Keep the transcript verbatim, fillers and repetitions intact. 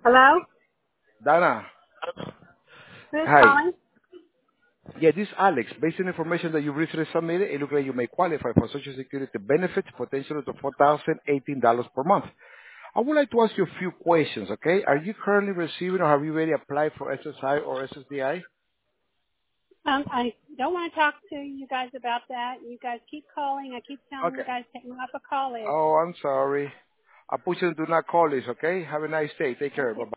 Hello? Dana, Who's hi. calling? Yeah, this is Alex. Based on information that you recently submitted, it looks like you may qualify for Social Security benefits potentially to four thousand eighteen dollars per month. I would like to ask you a few questions, okay? Are you currently receiving or have you already applied for S S I or S S D I? Um, I don't want to talk to you guys about that. You guys keep calling. I keep telling you Okay. guys take me off a call list. Oh, I'm sorry. I put you in do not call list, okay? Have a nice day. Take care. Thank you. Bye-bye.